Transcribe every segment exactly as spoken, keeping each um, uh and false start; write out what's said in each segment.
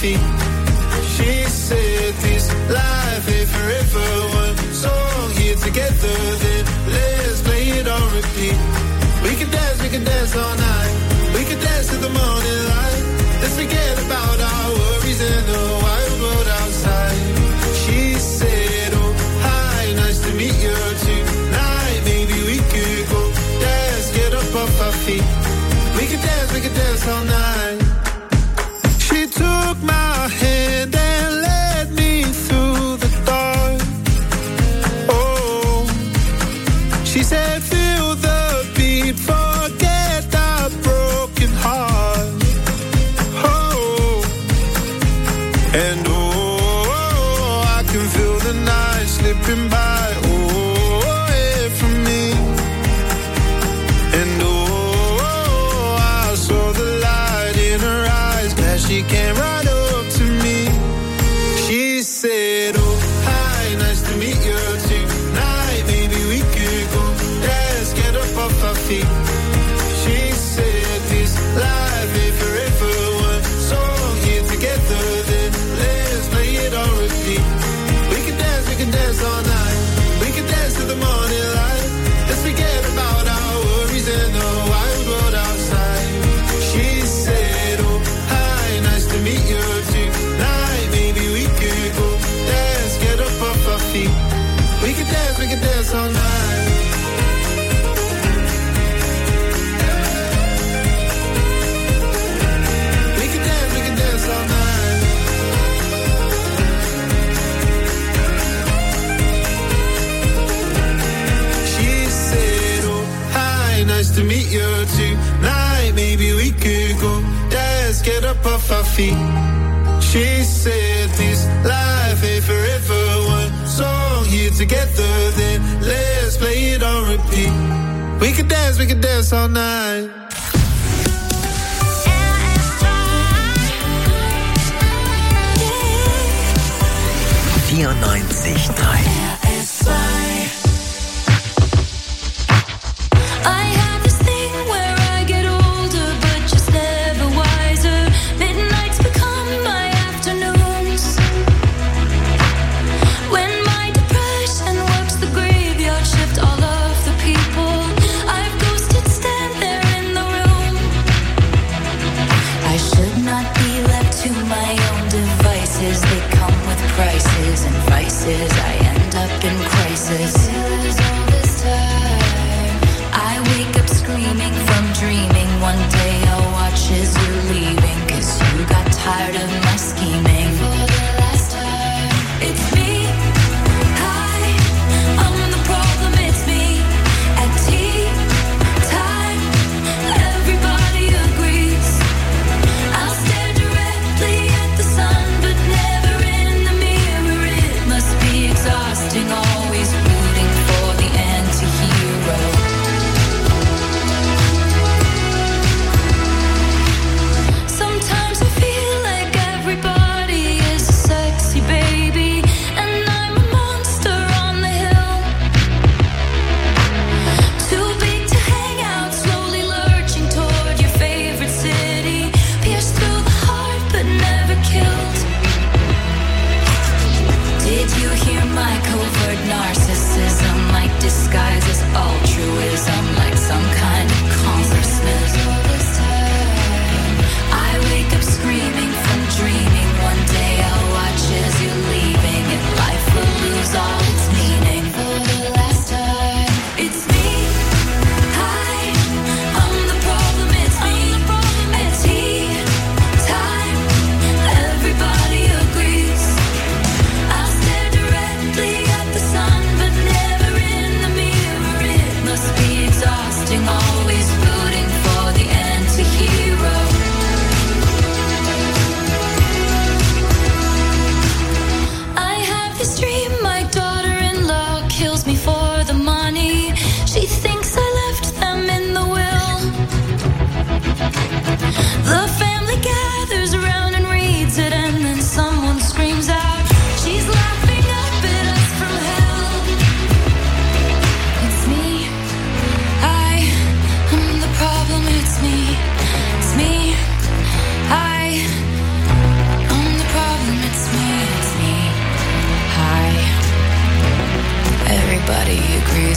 feet. She said this life ain't forever. One song here together, then let's play it on repeat. We can dance, we can dance all night. We can dance till the morning light. Let's forget about our worries and the wild world outside. She said, oh, hi, nice to meet you tonight. Maybe we could go dance, get up off our feet. We can dance, we can dance all night. She took my hand and led me through the dark. Oh, she said, feel the beat, forget the broken heart. Oh, and oh, I can feel the night slipping by. Oh, away from me. And oh, I saw the light in her eyes. Glad she came right up to me. She said, oh, hi, nice to meet you tonight. Maybe we could go dance, get up off our feet. She said this life ain't forever. One song here together, then let's play it on repeat. We can dance, we can dance all night. We can dance till the morning light. Let's forget about our worries and the wild world outside. She said, oh, hi, nice to meet you tonight. Maybe we could go dance, get up off our feet. We can dance, we can dance all night. We can dance, we can dance all night. She said, oh, hi, nice to meet you tonight. Maybe we could go dance, get up off our feet. She said this life ain't forever. One song here together, then let's play it on repeat. We can dance, we can dance all night. vierundneunzig Komma drei I have this thing where I get older, but just never wiser. Midnights become my afternoons. When my depression works the graveyard shift, all of the people I've ghosted stand there in the room. I should not be left to my own devices. They come with prices and vices. I end up in crisis. All this time I wake up screaming from dreaming. One day I'll watch as you're leaving, 'cause you got tired of my scheming. For the last time, it's me. Hi, I'm the problem, it's me. At tea time, everybody agrees. I'll stare directly at the sun, but never in the mirror. It must be exhausting, always rooting for the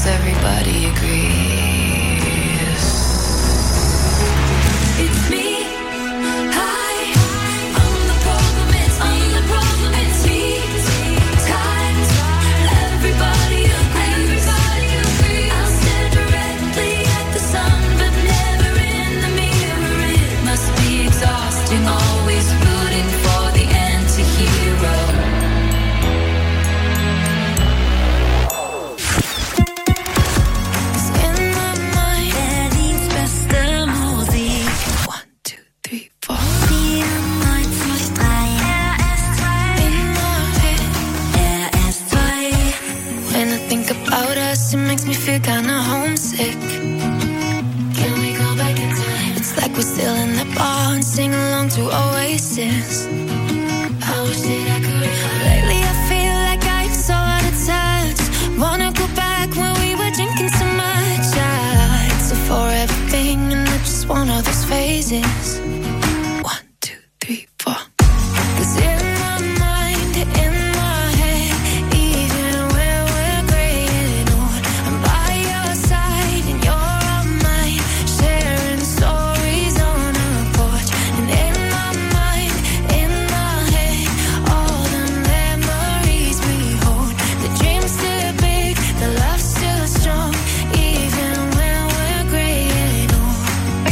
'cause everybody agrees. It's me. Always rooting for the anti-hero. In my mind, Berlins beste Musik. One, two, three, four. vierundneunzig Komma drei R S zwei. In my head, R S zwei. When I think about us, it makes me feel kinda homesick. Can we go back in time? It's like we're still in the bar and sing along to Oasis. I wish that I could. Lately I feel like I'm so out of touch. Wanna go back when we were drinking so much. Yeah, it's a forever thing and I just want all those phases. One, two, three, four. 'Cause in my mind, in my head, even when we're gray and old, I'm by your side and you're on mine, sharing stories on a porch. And in my mind, in my head, all the memories we hold. The dream's still big, the love's still strong, even when we're gray and old.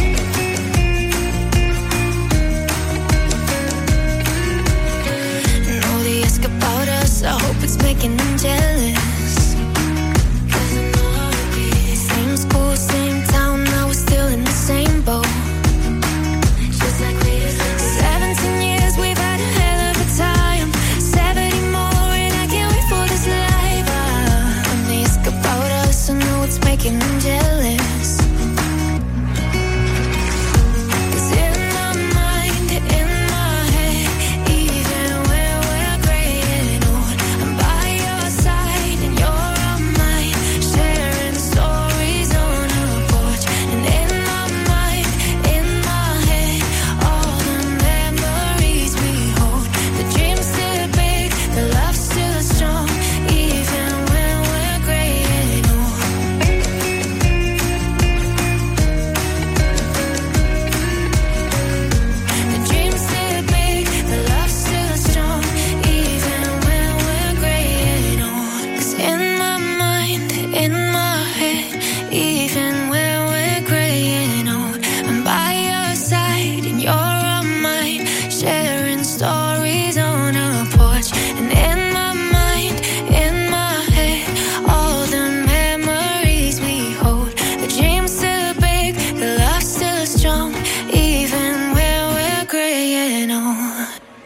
And all they ask about us, I hope it's making them jealous. 'Cause I know how it is. Same school, same town, now we're still in the same boat. Just like we used to be. seventeen years, we've had a hell of a time. seventy more, and I can't wait for this life. Ah, when they ask about us, I know it's making them jealous. 'Cause in my mind, in my head, even when we're gray and old, I'm by your side and you're on mine, sharing stories on a porch. And in my mind, in my head, all the memories we hold. The dream's still big, the love's still strong, even when we're gray and old. The dream's still big, the love's still strong, even when we're gray and old. 'Cause in my mind, in my head, even when we're gray and old, I'm by your side and you're on mine, sharing stories on a porch. And in my mind, in my head, all the memories we hold. The dream's still big, the love's still strong, even when we're gray and old.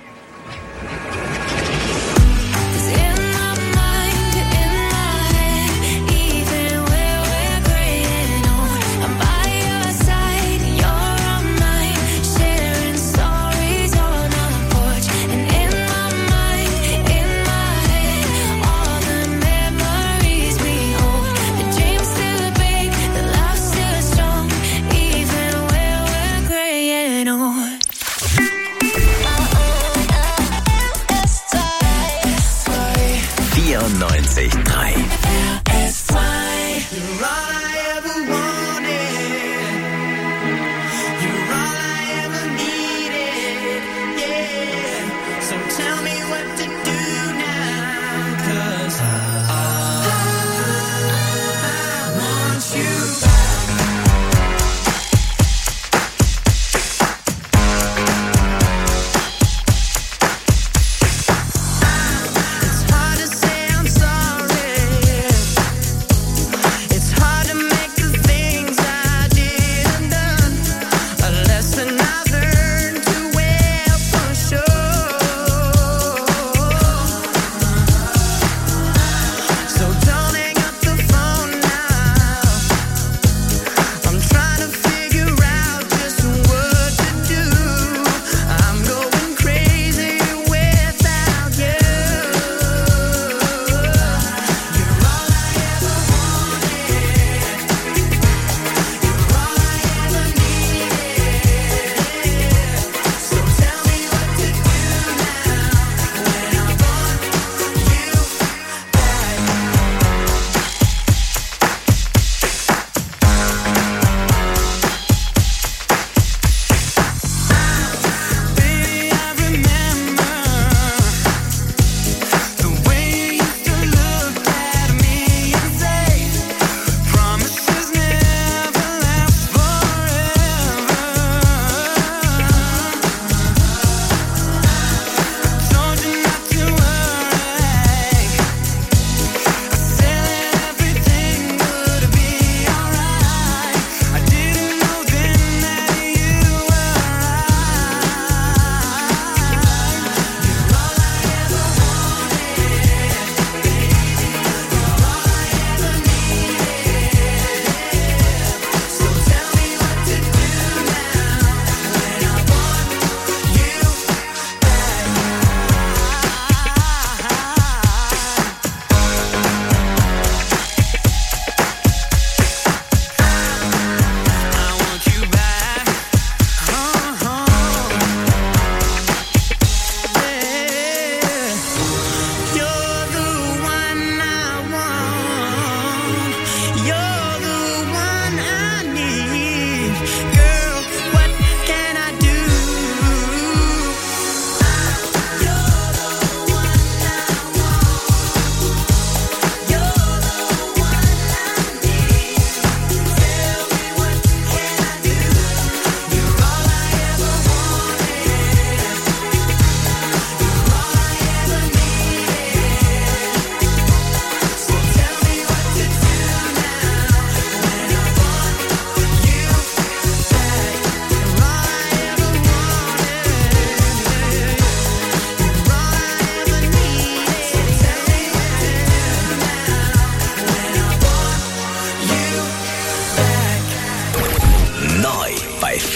'Cause in my mind, in my head, even when we're gray and old, I'm by your side and you're on mine, sharing stories on a porch. And in my mind, in my head, all the memories we hold. The dream's still big, the love's still strong, even when we're gray and old. vierundneunzig Komma drei You're all I ever wanted. You're all I ever needed. Yeah. So tell me what to do now. 'Cause I, I want you back. It's hard to say I'm sorry. It's hard to make the things I didn't done. A lesson I've learned too well for sure.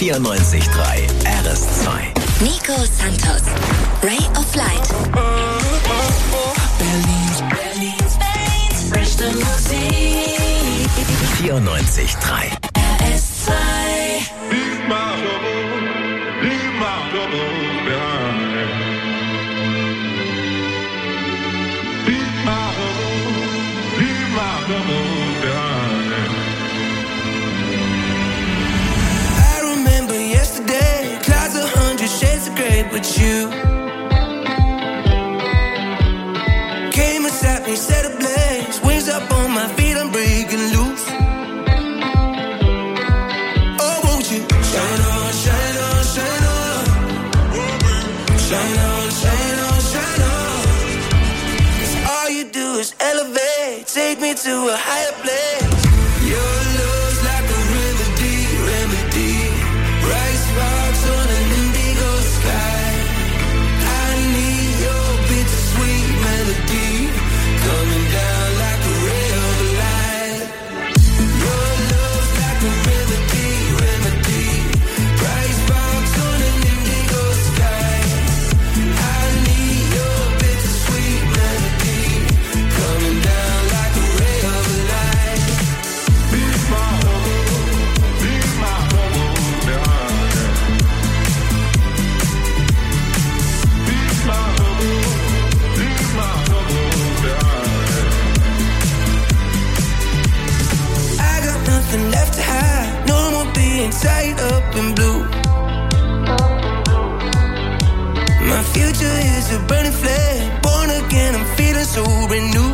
vierundneunzig Komma drei R S zwei. Nico Santos, Ray of Light. Berlin, Berlins, Berlins, beste Musik. vierundneunzig Komma drei R S zwei. Leave my trouble, leave my troubles behind. Leave my trouble, leave my troubles behind. I remember yesterday, clouds a hundred shades of grey, but you came and sat me, set ablaze, wings up on my feet, I'm breaking loose. Oh, won't you shine on, shine on, shine on, shine on, shine on, shine on. 'Cause all you do is elevate, take me to a higher place. Your love's like a remedy, remedy. Bright sparks on an indigo sky. I need your bittersweet melody coming down like a ray of light. Your love's like a remedy, remedy. Bright sparks on an indigo sky. I need your bittersweet melody coming down like a ray of light. Leave my trouble, leave my troubles behind. Leave my trouble, leave my troubles behind. I got nothing left to hide. No more being tied up in blue. My future is a burning flame. Born again, I'm feeling so renewed.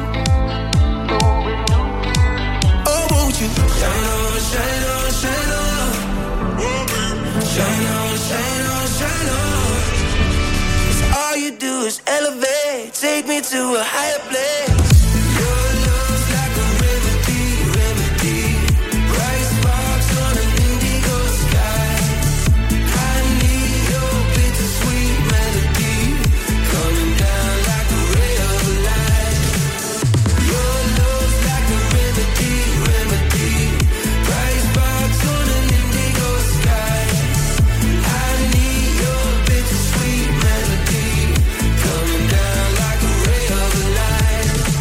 Oh, won't you shine on, shine on, shine on. Shine on, shine on, shine on. 'Cause all you do is elevate, take me to a higher place. Your love's like a remedy, remedy. Bright sparks on an indigo sky. I need your bittersweet melody coming down like a ray of light. Your love's like a remedy, remedy. Bright sparks on an indigo sky. I need your bittersweet melody coming down like a ray of light.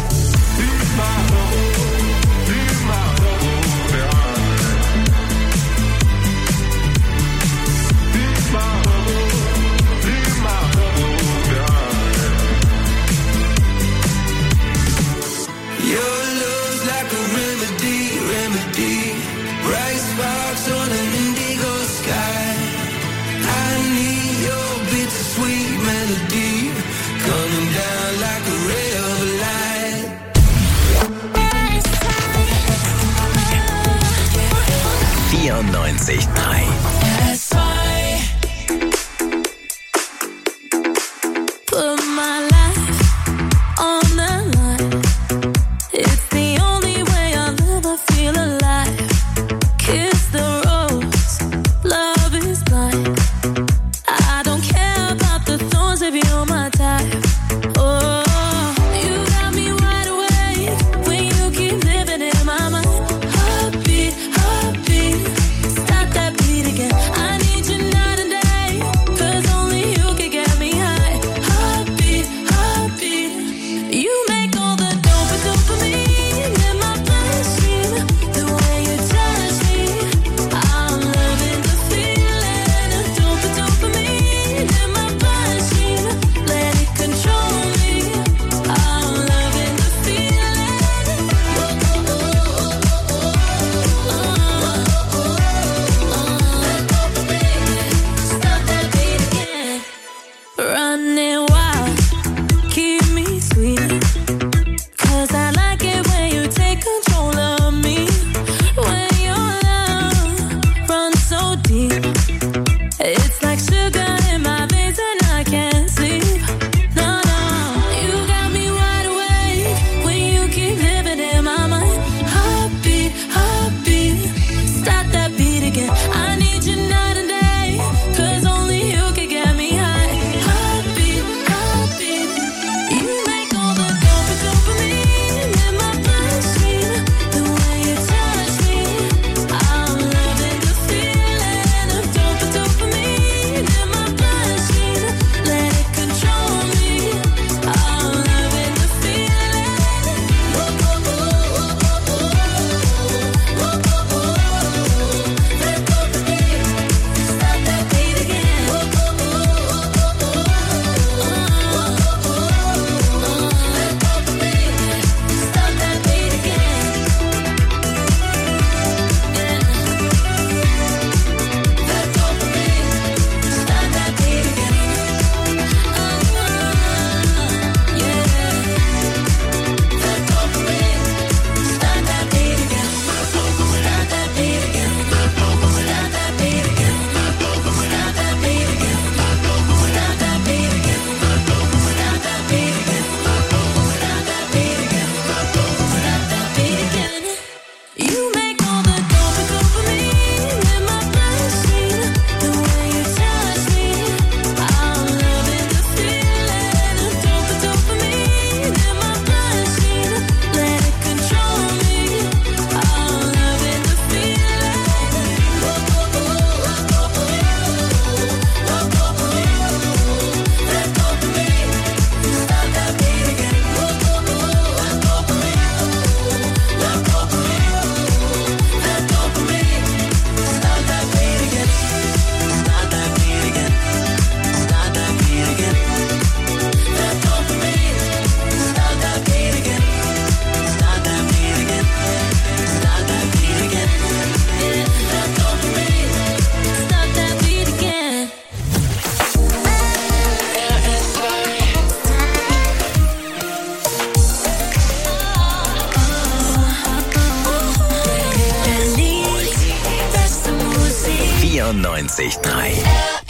vierundneunzig Komma drei.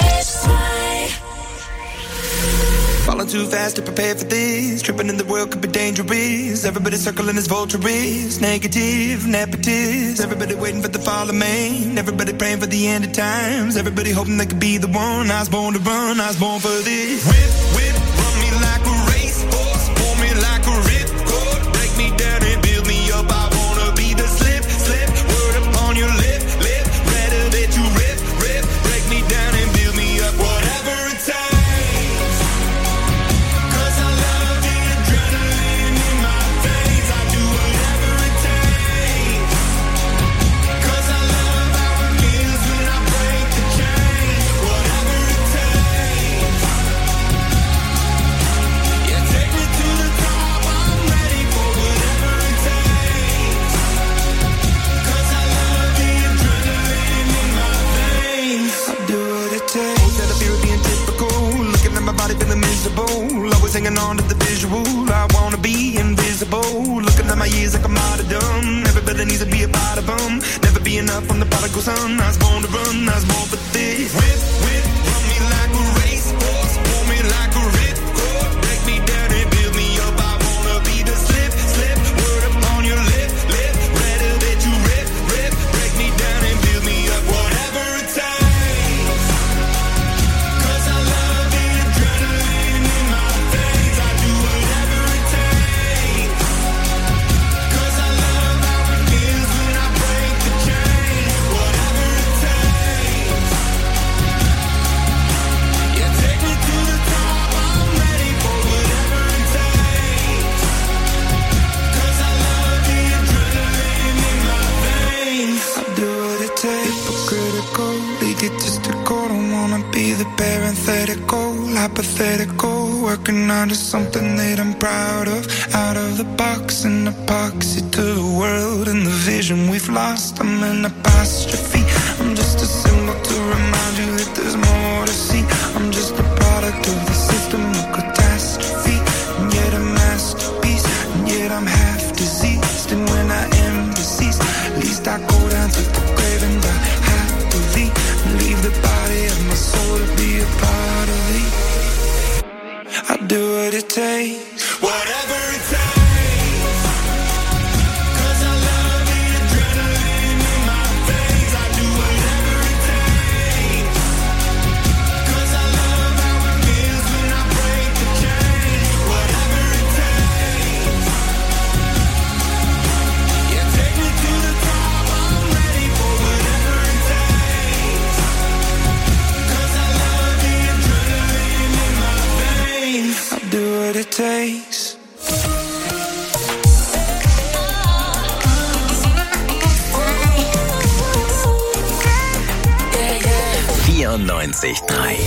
Falling too fast to prepare for this. Tripping in the world could be dangerous. Everybody circling as vultures. Negative, nepotist. Everybody waiting for the fall of man. Everybody praying for the end of times. Everybody hoping they could be the one. I was born to run, I was born for this. Whip, whip, run me like a racehorse. Pull me like a ripcord. Break me down and build me up. I wanna be the slip, slip. Word upon your lip, lip. Better that you rip, rip. Break me down and build me up. Whatever it takes. Always hanging on to the visual. I wanna be invisible. Looking at my years like I'm martyrdom. Everybody needs to be a part of them. Never be enough when the prodigal son. I was born to run, I was born for this. Whip, whip, run me like a racehorse. Pull me like a ripcord. Break me down and build me up. I wanna be the slip, slip. Word upon your lip, lip. Better that you rip, rip. Break me down and build me up. Whatever it takes. Hypothetical, working on to something that I'm proud of. Out of the box, an epoxy to the world and the vision we've lost. I'm an apostrophe. I'm just a symbol to remind you that there's more to see. I'm just a product of the system of catastrophe, and yet a masterpiece, and yet I'm half diseased. And when I am deceased, at least I go down to the grave and die happily, and leave the body of my soul to be a part of it. I'll do what it takes, whatever it takes. Cause I love the adrenaline in my veins. I do whatever it takes. Cause I love how it feels when I break the chain. Whatever it takes. Yeah, take me to the top. I'm ready for whatever it takes. Cause I love the adrenaline in my veins. I'll do what it takes. vierundneunzig Komma drei.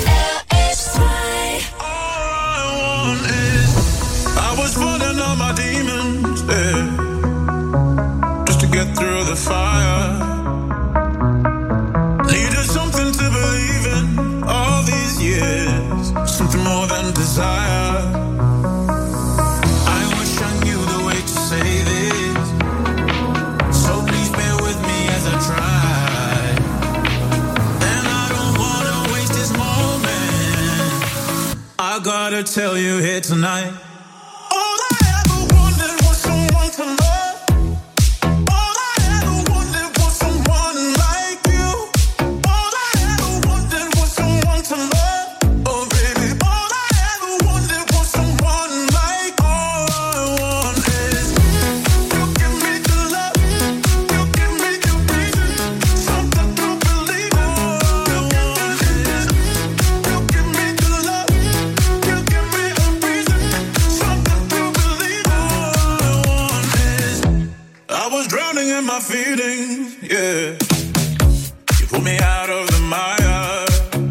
I was running on my demons, yeah, just to get through the fire. Needed something to believe in all these years, something more than desire. I wish I knew the way to say this, so please bear with me as I try. And I don't wanna waste this moment. I gotta tell you here tonight. Feelings, yeah. You pull me out of the mire.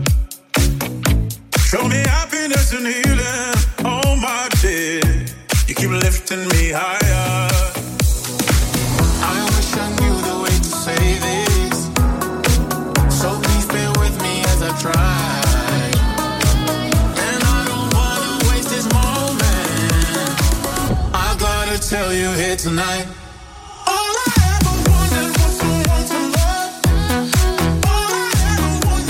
Show me happiness and healing. Oh my dear, you keep lifting me higher. I wish I knew the way to say this, so please bear with me as I try. And I don't wanna waste this moment. I gotta tell you here tonight. All I ever wanted was someone to love. All I ever wanted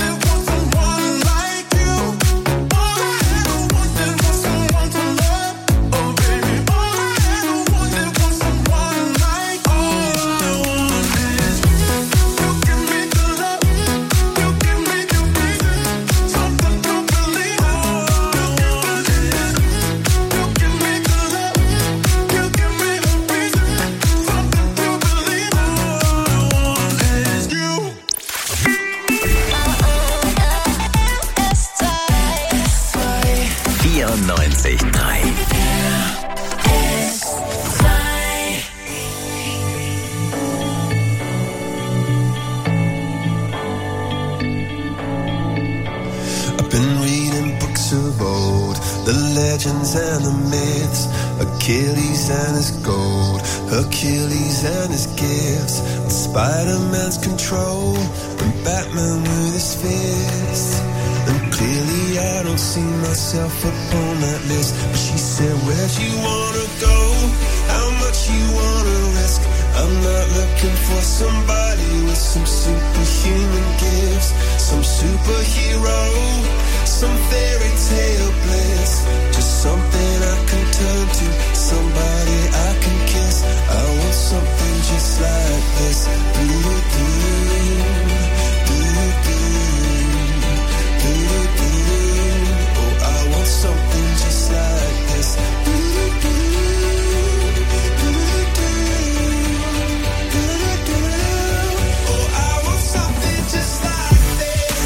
legends and the myths, Achilles and his gold, Hercules and his gifts, and Spider-Man's control, and Batman with his fists. And clearly I don't see myself upon that list. But she said, where'd you wanna go? How much you wanna risk? I'm not looking for somebody with some superhuman gifts, some superhero, some fairy tale bliss. Just something I can turn to, somebody I can kiss. I want something just like this. Do-do-do, do-do-do, do-do-do. Oh, I want something just like this. Do-do-do, do-do-do, do-do-do. Oh, I want something just like this.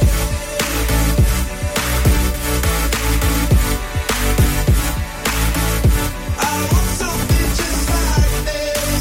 I want something just like this.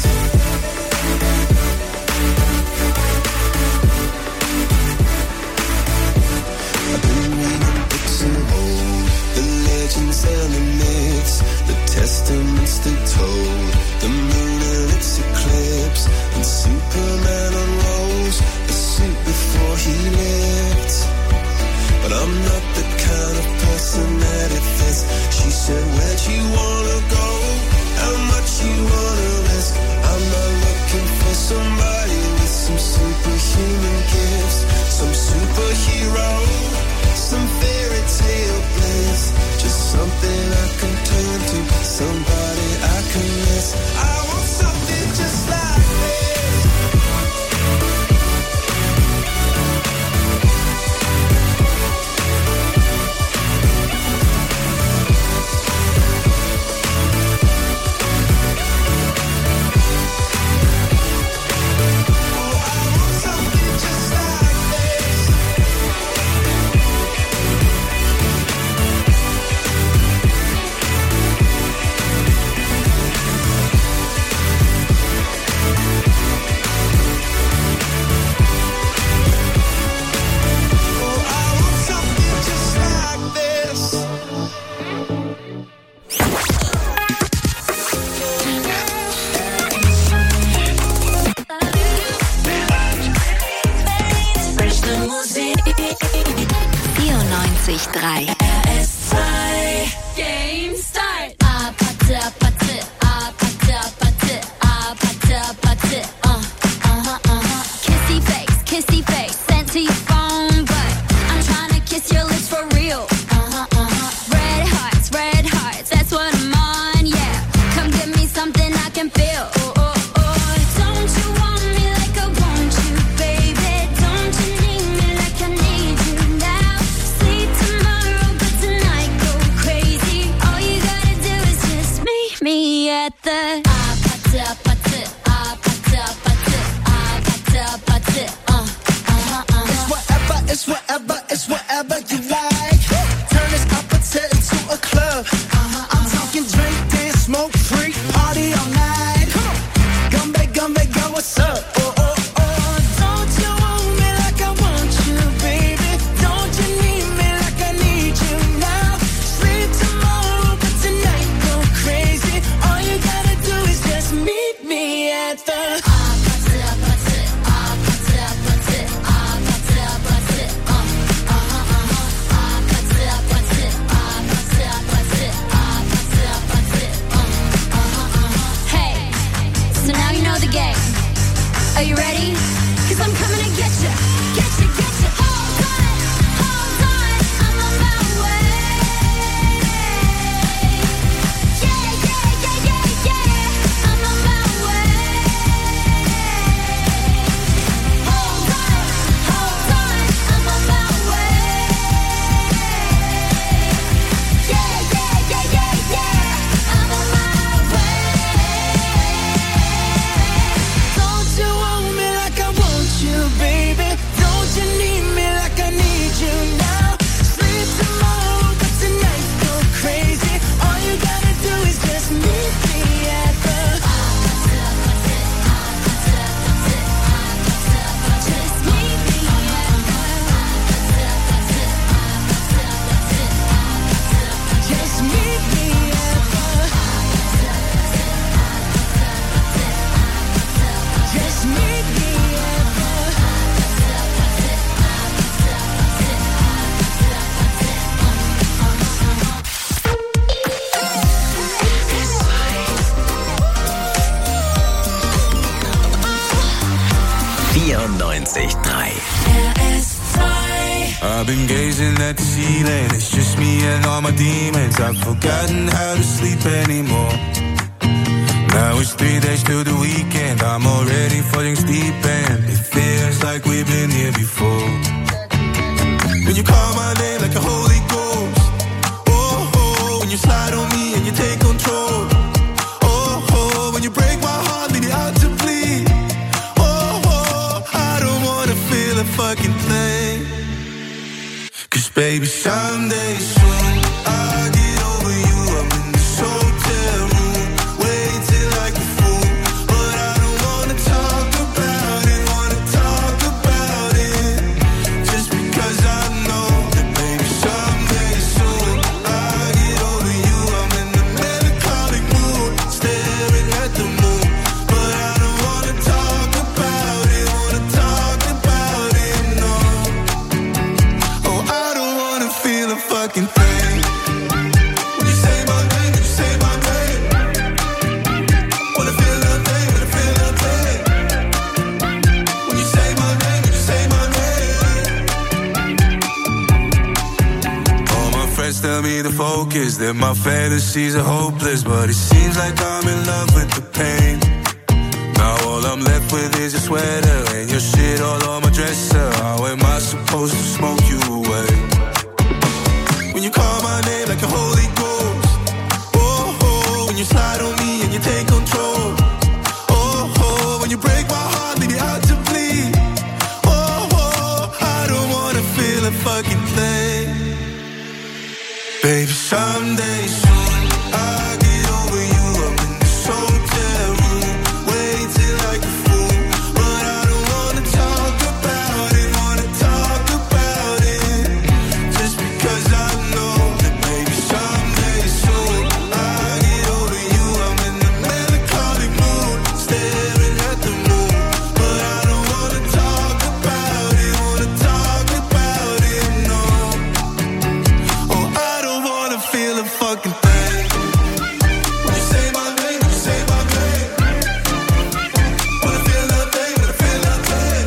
I've been reading books and old, the legends and the myths, the testaments they told, the moon and its eclipse, and Superman unrolls a suit before he lived. But I'm not the kind of person that it fits. She said, where'd you wanna go? How much you wanna risk? I'm not looking for somebody with some superhuman gifts, some superhero, some fairy tale bliss. Just something I can turn to, somebody I can miss. I want something just like this. Oh, I want something just like this. Oh, I want something just like this. vierundneunzig Komma drei R S zwei Game Start. Ah, Patte, Patte, ah, Patte, Patte, ah, Patte, Patte, uh, uh-huh, uh-huh. Kissy face, kissy face, sent to your phone, but I'm trying to kiss your lips for real. Uh-huh, uh-huh. Red hearts, red hearts, that's what I'm on, yeah. Come give me something I can feel. Oh, oh, oh. Don't you want me like I want you, baby? Don't you need me like I need you now? Sleep tomorrow, but tonight go crazy. All you gotta do is just meet me at the ah, patte, patte, ah, patte, patte, ah, patte, patte, uh, uh-huh, uh-huh. It's whatever, it's whatever, it's whatever you like. Turn this opposite into a club. I'm talking drink, dance, smoke, freak, party all night. Gumbe, gumbe, go, what's up? Oh, oh, oh. Don't you want me like I want you, baby? Don't you need me like I need you now? Sleep tomorrow, but tonight go crazy. All you gotta do is just meet me at the Ah, patte, patte, ah, patte, patte, ah, patte, patte, uh, uh-huh, uh-huh. Ah, patte, patte, ah, patte, patte, ah, patte, patte, uh, uh-huh, uh-huh. Hey, so now you know the game. Are you ready? 'Cause I'm coming to get you, get you, get you. Hold on, hold on, I'm on my way. Yeah, yeah, yeah, yeah, yeah, I'm on my way. Hold on, hold on, I'm on my way. Yeah, yeah, yeah, yeah, yeah, I'm on my way. Don't you want me like I want you, baby? Don't you need vierundneunzig Komma drei. R S zwei. I've been gazing at the ceiling, it's just me and all my demons. I've forgotten how to sleep anymore. Now it's three days till the weekend, I'm already falling deep and it feels like we've been here before. When you call my name like a Holy Ghost, oh, oh, when you slide on me and you take control, oh, oh, when you break my heart, leave me out to bleed, oh, oh, I don't wanna feel a fucking thing. Cause baby, someday soon I'll get over you. I'm in this hotel room, waiting like a fool, but I don't wanna talk about it, wanna talk about it, just because I know that maybe someday soon I'll get over you. I'm in the melancholic mood, staring at the moon, but I don't wanna talk about it, wanna talk about it, no. Oh, I don't wanna feel a fucking thing. When you say my name, when you say my name, wanna feel nothing, wanna feel nothing. When you say my name, when you say my name. All my friends tell me to focus, that my fantasies are hopeless, but it seems like I'm in love with the pain. Now all I'm left with is your sweater and your shit all on my dresser. How am I supposed to smoke you away? When you call my name like a Holy Ghost, oh, oh, when you slide on me and you take control, oh, oh, when you break my heart, leave me out to bleed, oh, oh, I don't wanna feel a fucking thing. Baby, someday soon I'll get over you. I'm in this hotel room, waiting like a fool, but I don't wanna talk about it, wanna talk about it, just because I know that maybe someday soon I'll get over you. I'm in the melancholic mood, staring at the moon, but I don't wanna talk about it, wanna talk about it, no. Oh, I don't wanna feel a fucking thing. When you say my name, when you say my name, wanna feel nothing, wanna feel nothing.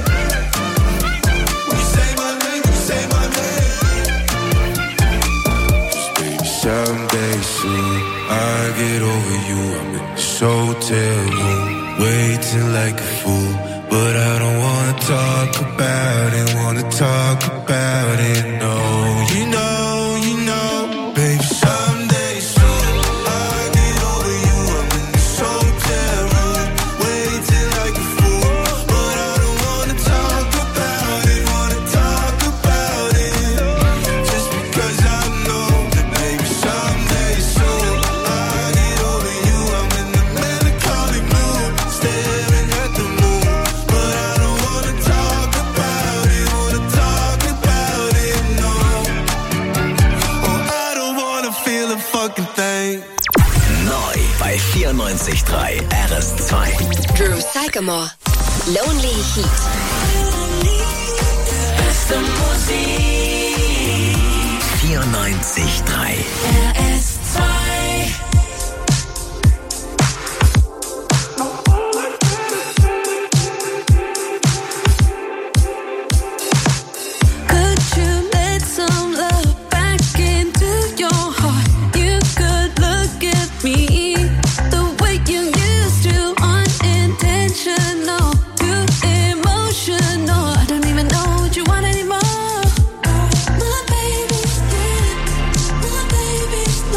When you say my name, when you say my name. Just baby, someday soon I'll get over you. I'm in this hotel room, waiting like a fool, but I don't wanna talk about it, wanna talk about it, no. You know, you know, baby, someday soon I'll get over you. I'm in this hotel room, waiting like a fool, but I don't wanna talk about it, wanna talk about it, just because I know that maybe someday soon I'll get over you. I'm in the melancholic mood, staring at the moon, but I don't wanna talk about it, wanna talk about it, no. Oh, I don't wanna feel a fucking thing. Neu bei vierundneunzig Komma drei R S zwei. Drew Sycamore, Lonely Heat. Beste Musik. vierundneunzig Komma drei. R S zwei. Could you let some love back into your heart? You could look at me the way you used to, unintentional, too emotional. I don't even know what you want anymore. My baby's dead. My baby's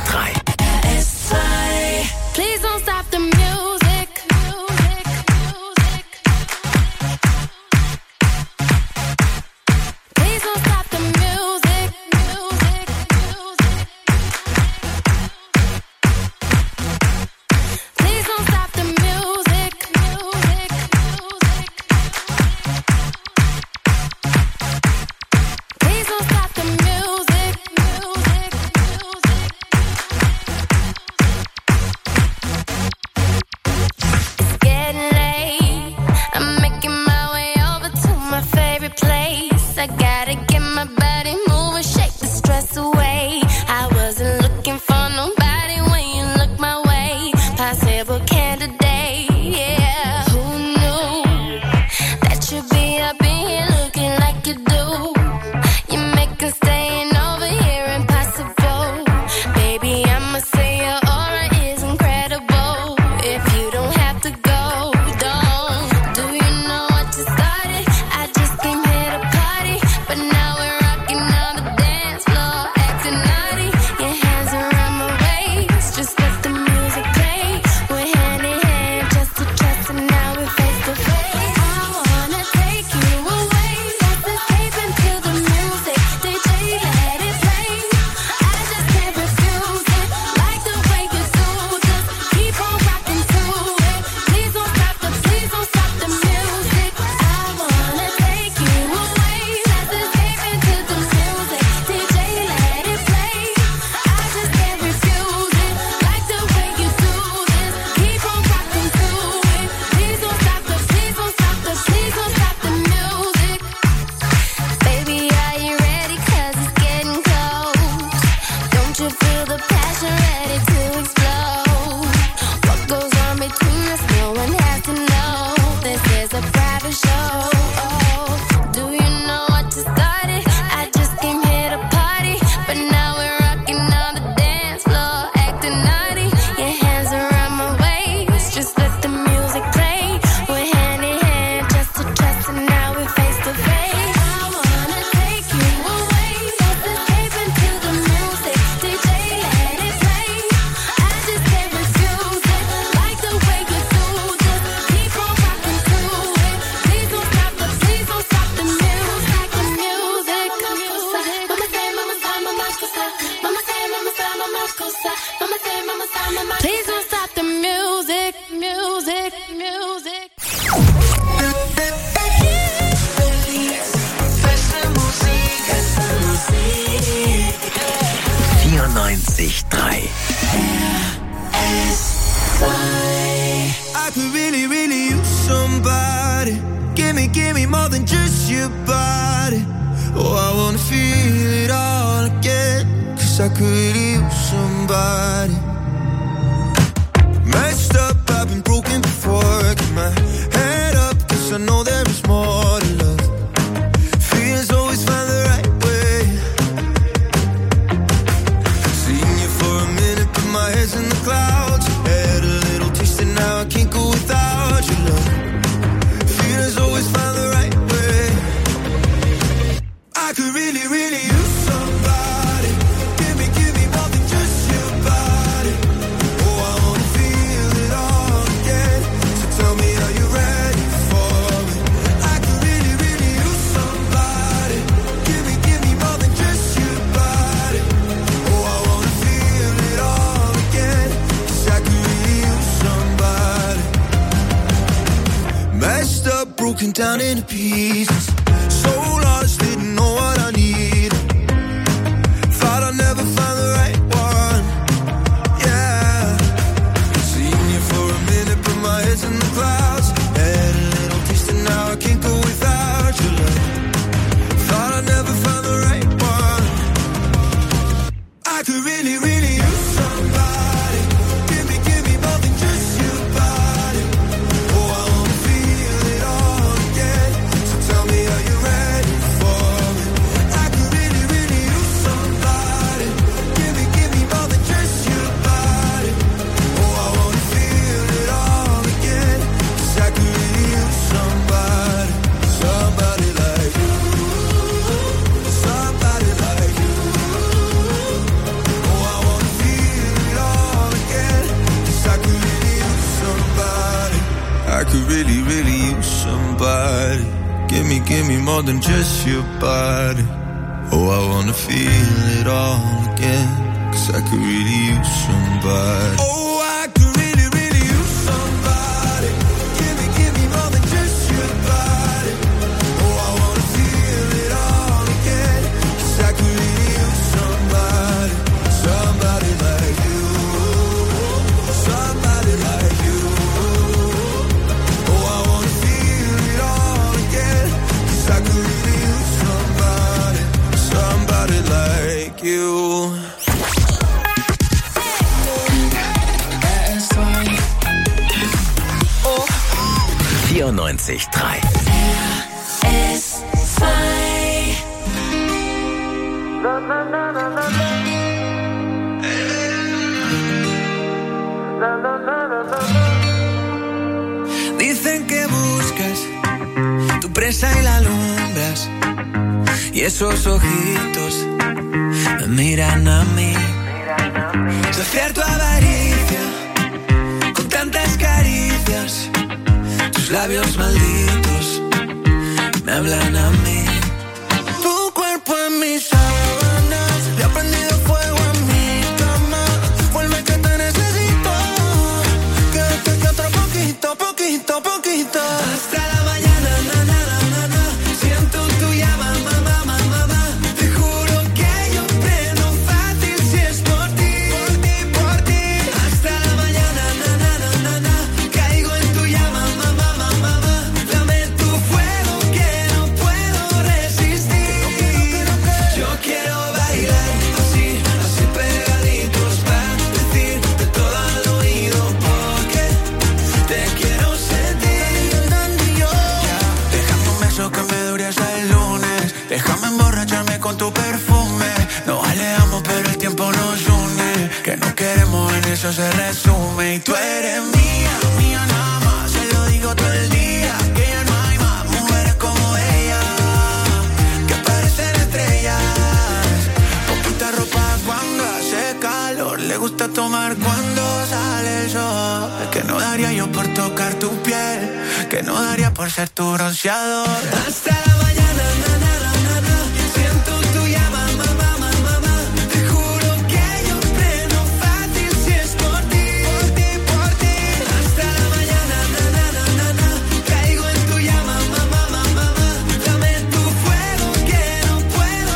drei. R S zwei. Please don't stop the music. Music, music. Please don't stop the music. Music, music. Please don't stop the music. Music, music. Please don't stop the music. Music, music. It's getting late. I'm making my way over to my favorite place. I gotta get my body moving, shake the stress away. I wasn't looking for nobody when you look my way. Possible candidate, yeah. Who knew that you'd be up in here looking like you do? You make us staying over here impossible. Baby, I'ma say your aura is incredible. If you don't have to go, don't. Do you know what you started? I just came here to party, but now we're rocking on the dance floor, acting naughty. Your hands around my waist, just let the music play. We're hand in hand, just to trust, and now we're face to face. I wanna take you away, let's escape into the music. D J, let it play. I just can't refuse it, like the way you soothe us. Keep on rocking to it. Please don't stop the, please don't stop the music. I wanna take you away, let's escape into the music. D J, let it play. I just can't refuse it, like the way you soothe us. Keep on rocking to it. Please don't stop the, please don't stop the, please don't stop the music. Baby, are you ready? 'Cause it's getting close. Don't you feel the passion ready to explode? What goes on between us, no one has to know. This is a private show. Do you know what you started? I just came here to party, but now we're rocking on the dance floor, acting naughty. Your hands around my waist, just let the music play. We're hand in hand, just to trust, and now we're face to face. I wanna take you away, let's escape into the music. D J, let it play. I just can't refuse it, like the way you soothe us. Keep on rocking to it. Please don't stop the, please don't stop the music. The music. Mama say, mama say, mama cosa. Mama say, mama say, mama cosa. Mama say, mama say, mama. Please don't stop the music, music, music. vierundneunzig drei. I could really, really use somebody. Give me, give me more than just your body. Oh, I wanna feel it all again. 'Cause I could really use somebody. Messed up, I've been broken before. Keep my head up, 'cause I know there is more to love. Feelings always find the right way. Seen you for a minute, but my head's in the clouds. Had a little taste and now I can't go without your love. Feelings always find the right way. I could really, really use somebody. Give me, give me more than just your body. Oh, I wanna feel it all again. So tell me, are you ready for it? I could really, really use somebody. Give me, give me more than just your body. Oh, I wanna feel it all again. 'Cause I could really use somebody. Messed up, broken down into pieces. So lost, didn't know what I needed. Thought I'd never find the right one. Yeah. Seen you for a minute, but my head's in the clouds. Had a little taste and now I can't go without your love. Thought I'd never find the right one. I could really, really use somebody. Give me, give me more than just your body. Oh, I wanna feel it all again. So tell me, are you ready for it? I could really, really use somebody. Give me, give me more than just your body. Oh, I wanna feel it all again. 'Cause I could really, really use somebody. Give me, give me more than just your body. Oh, I wanna feel it all again, 'cause I could really use somebody. Oh, I could really, really use somebody. Give me, give me more than just your body. Oh, I wanna feel it all again, 'cause I could really use somebody. Somebody like you. Somebody like you. Oh, I wanna feel it all again, 'cause I could really use somebody. Somebody like you. vierundneunzig Komma drei. Dicen que buscas tu presa y la alumbras, y esos ojitos me miran a mí. Saciar tu avaricia con tantas caricias, tus labios malditos me hablan a mí. Tu cuerpo en mis sábanas, le ha prendido fuego en mi cama. Vuelve que te necesito, quédate que otro poquito, poquito, poquito. Hasta la mañana, na, na, na, na, na. Siento tu llama, mamá, mamá, mamá. Te juro que yo prendo fácil si es por ti, por ti, por ti. Hasta la mañana, na, na, na, na, na. Caigo en tu llama, mamá, mamá, mamá. Dame tu fuego que no puedo resistir. Yo quiero bailar así, así pegaditos para decirte todo al oído porque te quiero sentir. Déjame un beso que me dure hasta el lunes. Déjame emborracharme con tu perfume. Nos alejamos pero el tiempo nos une. Que no queremos en eso se resume. Y tú eres mía, mía nada más. Se lo digo todo el día. Que ya no hay más mujeres como ella, que parecen estrellas. Poquita ropa cuando hace calor. Le gusta tomar cuando sale el sol. Que no daría yo por tocar tu piel, que no daría por ser tu bronceador. Hasta la mañana, na, na, na, na, na. Siento tu llama, mamá, mamá, mamá. Te juro que yo prendo fácil si es por ti, por ti, por ti. Hasta la mañana, na, na, na, na, na. Caigo en tu llama, mamá, mamá, mamá. Dame tu fuego que no puedo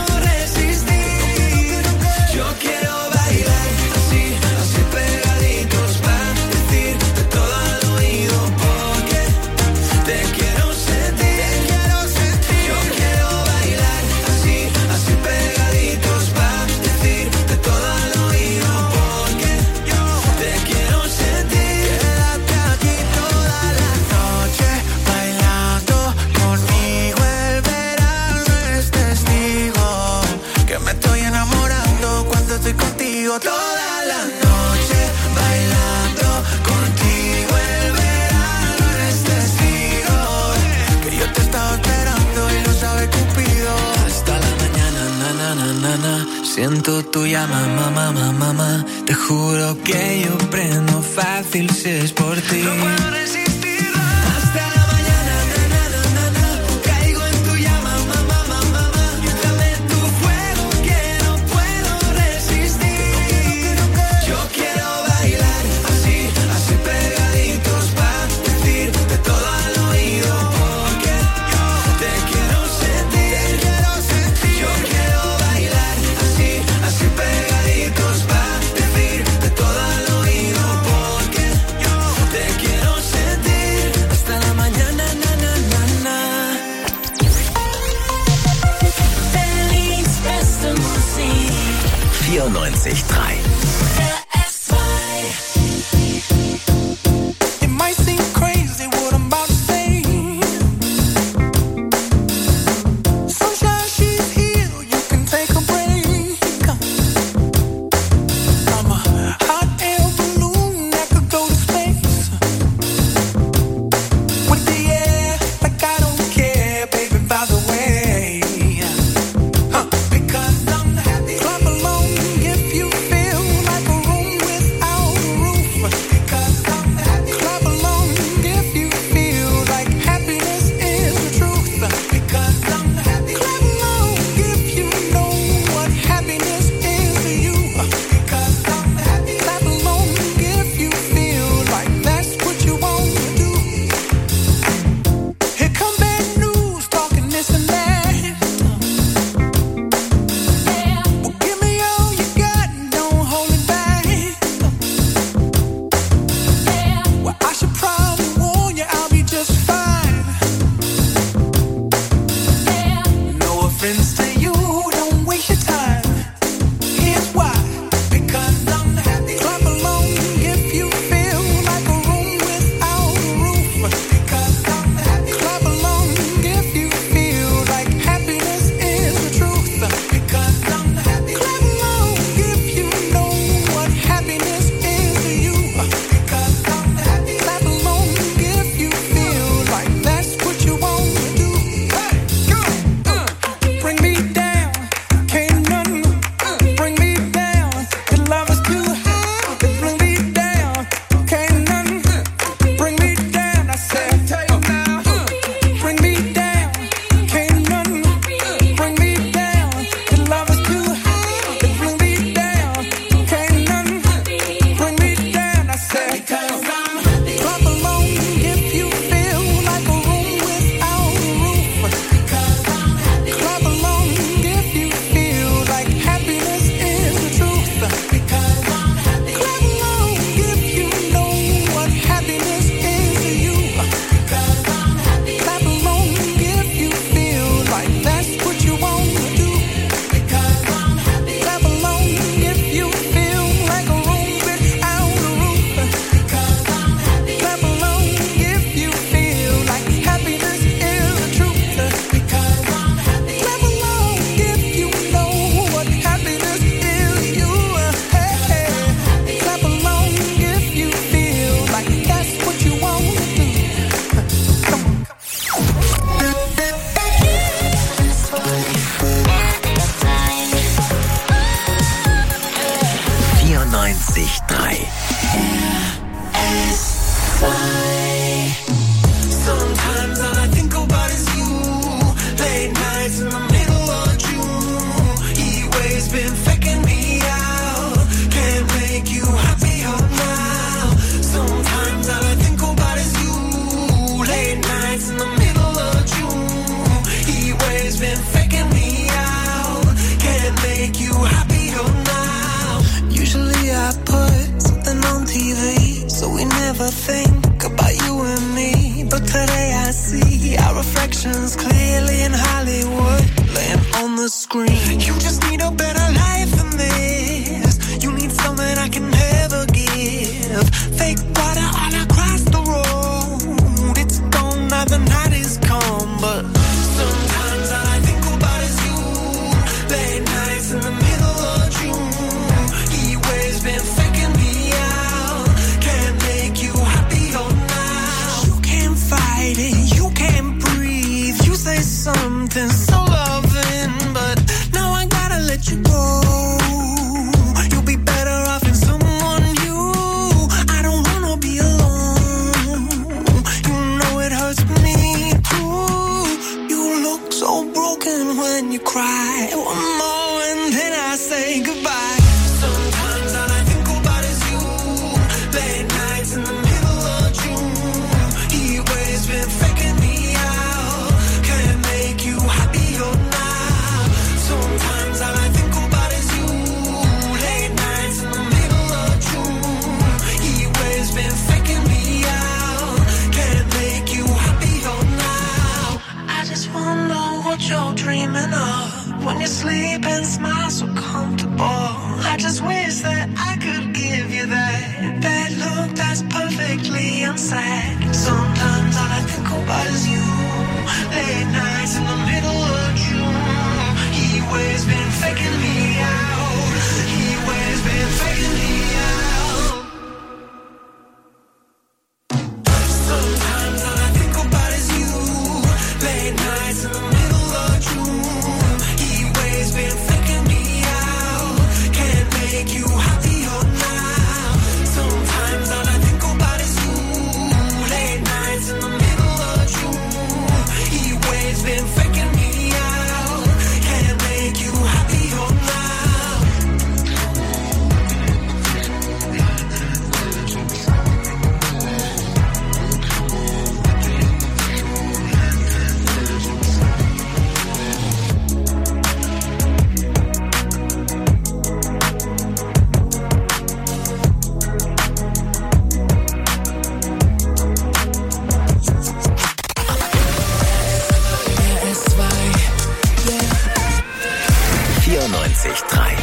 resistir. Yo quiero bailar así, así pegaditos para decirte todo al oído porque te quiero sentir, te quiero sentir. Yo quiero bailar así, así pegaditos para decirte todo al oído porque yo te quiero sentir. Quédate aquí toda la noche bailando conmigo. El verano es testigo que me estoy enamorando cuando estoy contigo. Toda la noche bailando contigo. El verano es testigo que yo te estaba esperando y lo sabe Cupido. Hasta la mañana, na, na, na, na, na. Siento tu llama, mamá, mamá, mamá. Te juro que yo prendo fácil si es por ti. No puedo resistirlo. Hasta la mañana, na, na, na, na, na. Caigo en tu llama, mamá, mamá, mamá. Dame tu fuego que no puedo resistir. Yo quiero bailar así, así pegaditos para decirte todo al oído porque yo te quiero sentir, te quiero sentir. Yo quiero bailar así, así pegaditos para decirte todo al oído porque yo te quiero sentir. Hasta la mañana, na, na, na, na. Berlins beste Musik. vierundneunzig Komma drei. It might seem crazy what I'm about to say. Sunshine, she's here, you can take a break. I'm a hot air balloon that could go to space. With the air, like I don't care, baby, by the way. Huh. Because I'm happy. Clap along if you feel screen. You just need a better life than this. You need something I can never give. Fake water all across the road. It's gone now, the night is come. But sometimes all I think about is you. Late nights in the middle of June. He waves been faking me out. Can't make you happier now. You can't fight it, you can't breathe. You say something so loving, but now I gotta let you go. You'll be better off in someone new. I don't wanna be alone. You know it hurts me too. You look so broken when you cry. One more and then I say goodbye. Sometimes all I think about is you. Late nights in the middle of June. He waves been faking me out. Can't make you happier now. Sometimes all I think about is you. Late nights in the middle of June. He waves been faking me out. Can't make you happier now. I just wonder what you're dreaming of. When you sleep and smile so comfortable. I just wish that I could give you that that look that's perfectly unsaid. Sometimes all I think about is you. Late nights in the middle of June. He waves been faking me out. He waves been faking me out. Sometimes all I think about is you. Late nights in the middle of June. He waves been faking me out. Can't make you happier now. Sometimes all I think about is you. Late nights in the middle of June. He waves been faking me out. Can't make you happier now. vierundneunzig Komma drei.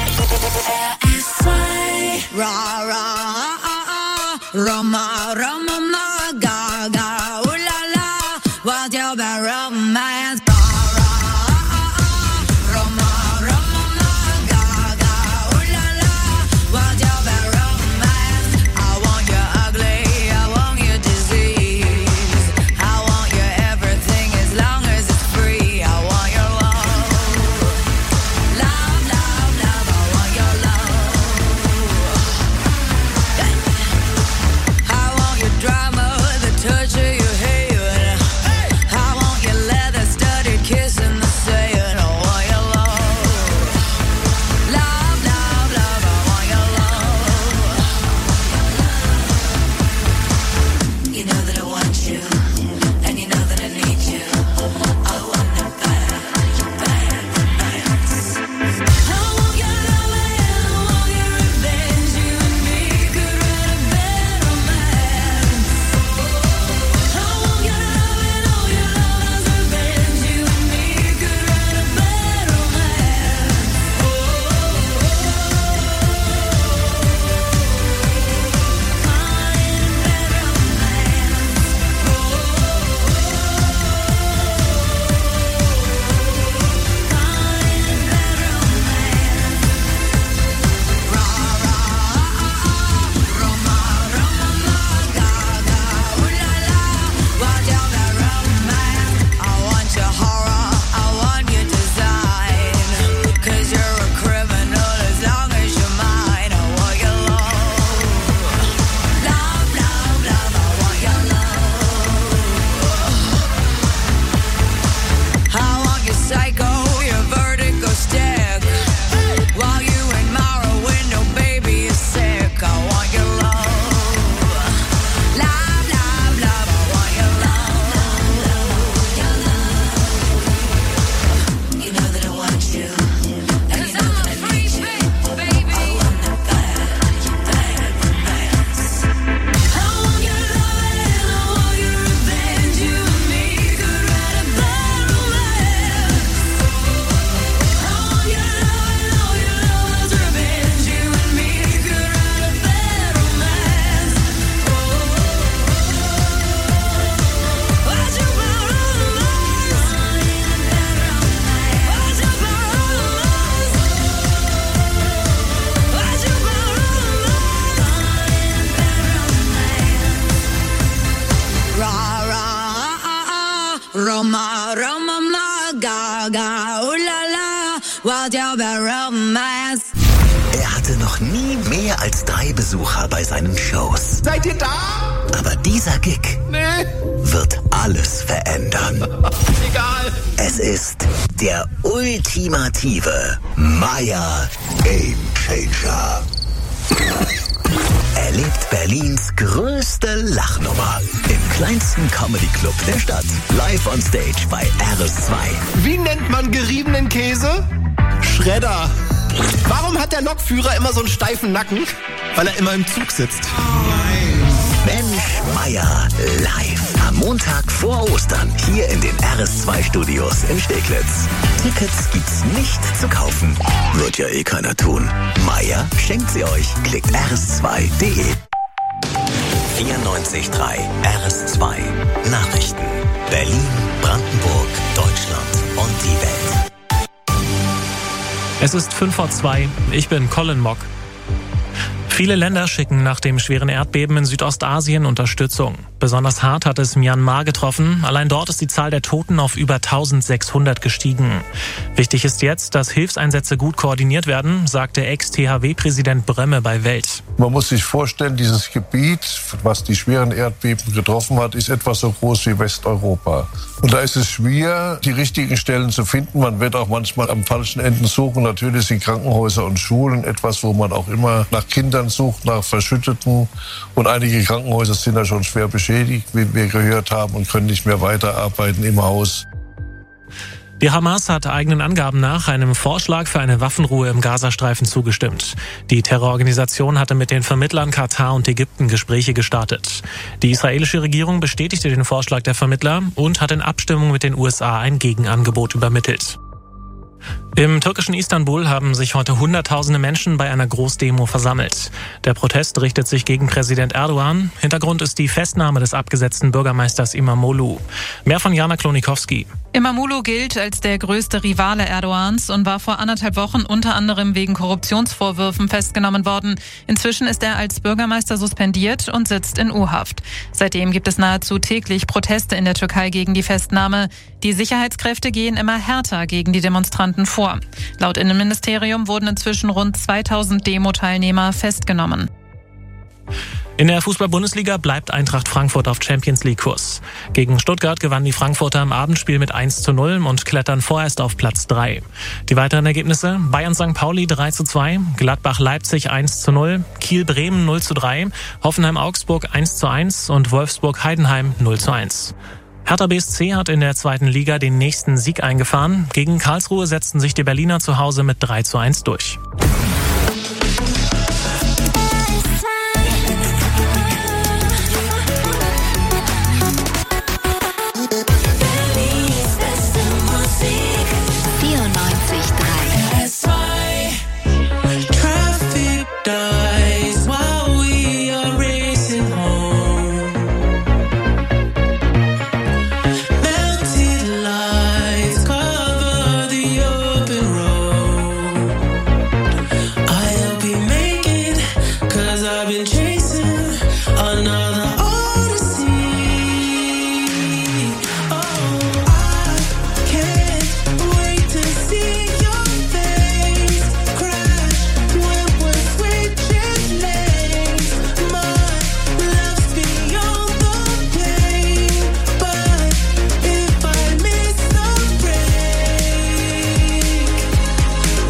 Ra ra ah Roma Roma ma ga ga ooh la la. What's your bad romance? Ra ra ah Roma Roma ma ga ga ooh la la. What's your bad romance? I want you ugly, I want you disease. I want your everything as long as it's free. I want your love, love, love, love. I want your love. I want your drama. Roma, Roma, ma, gaga, oh la la, what your romance. Er hatte noch nie mehr als drei Besucher bei seinen Shows. Seid ihr da? Aber dieser Gig Nee. wird alles verändern. Egal. Es ist der ultimative Meier Game Changer. Erlebt Berlins größte Lachnummer im kleinsten Comedy-Club der Stadt. Live on Stage bei R S zwei. Wie nennt man geriebenen Käse? Schredder. Warum hat der Lokführer immer so einen steifen Nacken? Weil er immer im Zug sitzt. Mensch Meier live. Am Montag vor Ostern hier in den R S zwei Studios in Steglitz. Tickets gibt's nicht zu kaufen. Wird ja eh keiner tun. Meier schenkt sie euch. Klickt r s zwei punkt d e. vierundneunzig Komma drei R S zwei Nachrichten. Berlin, Brandenburg, Deutschland und die Welt. Es ist fünf vor zwei. Ich bin Colin Mock. Viele Länder schicken nach dem schweren Erdbeben in Südostasien Unterstützung. Besonders hart hat es Myanmar getroffen. Allein dort ist die Zahl der Toten auf über eintausendsechshundert gestiegen. Wichtig ist jetzt, dass Hilfseinsätze gut koordiniert werden, sagte Ex-T H W-Präsident Bremme bei Welt. Man muss sich vorstellen, dieses Gebiet, was die schweren Erdbeben getroffen hat, ist etwa so groß wie Westeuropa. Und da ist es schwer, die richtigen Stellen zu finden. Man wird auch manchmal am falschen Enden suchen. Natürlich sind Krankenhäuser und Schulen etwas, wo man auch immer nach Kindern sucht, nach Verschütteten. Und einige Krankenhäuser sind da schon schwer beschädigt, wie wir gehört haben, und können nicht mehr weiterarbeiten im Haus. Die Hamas hat eigenen Angaben nach einem Vorschlag für eine Waffenruhe im Gazastreifen zugestimmt. Die Terrororganisation hatte mit den Vermittlern Katar und Ägypten Gespräche gestartet. Die israelische Regierung bestätigte den Vorschlag der Vermittler und hat in Abstimmung mit den U S A ein Gegenangebot übermittelt. Im türkischen Istanbul haben sich heute Hunderttausende Menschen bei einer Großdemo versammelt. Der Protest richtet sich gegen Präsident Erdogan. Hintergrund ist die Festnahme des abgesetzten Bürgermeisters Imamoglu. Mehr von Jana Klonikowski. Imamoglu gilt als der größte Rivale Erdogans und war vor anderthalb Wochen unter anderem wegen Korruptionsvorwürfen festgenommen worden. Inzwischen ist er als Bürgermeister suspendiert und sitzt in U-Haft. Seitdem gibt es nahezu täglich Proteste in der Türkei gegen die Festnahme. Die Sicherheitskräfte gehen immer härter gegen die Demonstranten vor. Laut Innenministerium wurden inzwischen rund zweitausend Demo-Teilnehmer festgenommen. In der Fußball-Bundesliga bleibt Eintracht Frankfurt auf Champions-League-Kurs. Gegen Stuttgart gewannen die Frankfurter im Abendspiel mit eins zu null und klettern vorerst auf Platz drei. Die weiteren Ergebnisse: Bayern Sankt Pauli drei zu zwei, Gladbach Leipzig eins zu null, Kiel Bremen null zu drei, Hoffenheim Augsburg eins zu eins und Wolfsburg Heidenheim null zu eins. Hertha B S C hat in der zweiten Liga den nächsten Sieg eingefahren. Gegen Karlsruhe setzten sich die Berliner zu Hause mit drei zu eins durch.